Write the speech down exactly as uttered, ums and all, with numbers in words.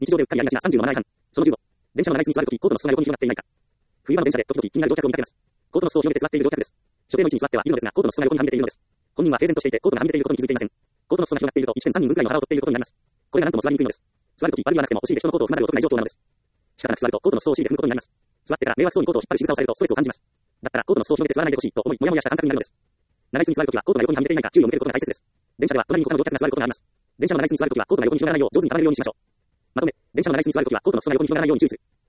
日常でうっかりやりがちなさんじゅうのマナー違反。そのじゅうご。電車の長い椅子に座るとき、コートの裾が横に広がっていないか。冬場の電車で時々気になる乗客を見かけます。コートの裾を広げて座っている乗客です。所定の位置に座ってはいるのですが、コートの裾が横にはみ出ているのです。本人は平然としていて、コートがはみ出ていることに気づいていません。コートの裾が広がっていると いってんさん 人分くらいの腹を取っていることになります。これが何とも座りにくいのです。座るとき、悪意はなくても、お尻で人のコートを踏まざるを得ない状況なのです。仕方なく座ると、コートの裾をお尻で踏むことになります。座ってから迷惑そうにコートを引っ張る仕草をされるとストレスを感じます。だったら、コートの裾を広げて座らないでほしいと思い、もやもやした感覚になるのです。長い椅子に座るときは、コートが横にはみ出ていないか注意を向けることが大切です。電車では、隣に他の乗客が座ることがあります。電車の長い椅子に座るときは、コートが横に広がらないよう上手に畳めるようにしましょう。まとめ、電車の長い椅子に座るときは、コートの裾が横に広がらないように注意する。